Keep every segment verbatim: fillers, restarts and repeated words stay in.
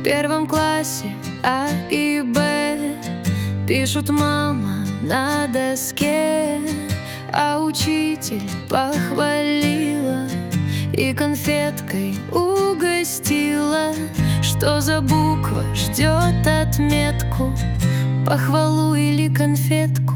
В первом классе А и Б пишут мама на доске, а учитель похвалила и конфеткой угостила. Что за буква ждет отметку, похвалу или конфетку?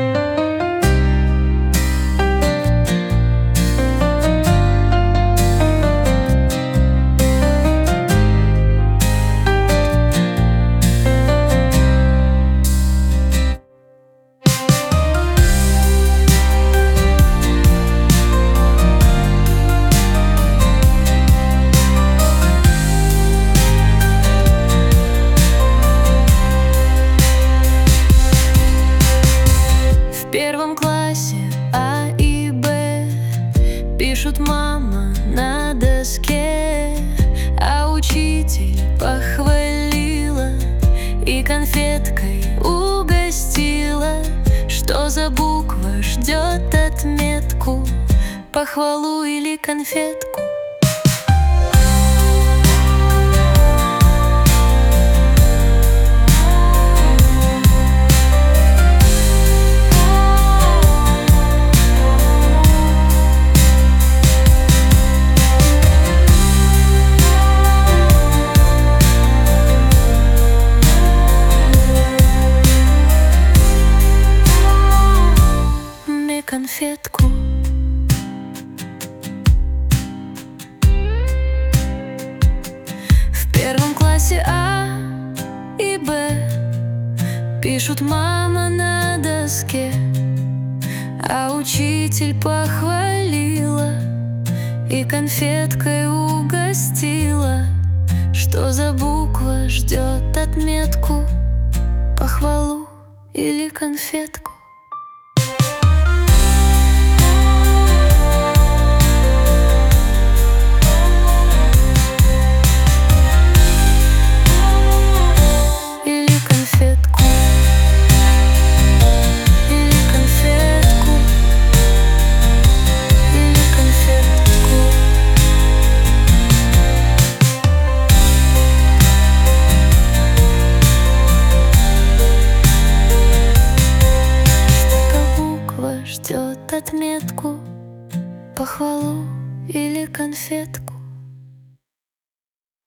В первом классе А и Б пишут мама на доске, а учитель похвалила и конфеткой угостила. Что за буква ждет отметку, похвалу или конфетку? Конфетку. В первом классе А и Б пишут мама на доске, а учитель похвалила и конфеткой угостила. Что за буква ждет отметку, похвалу или конфетку?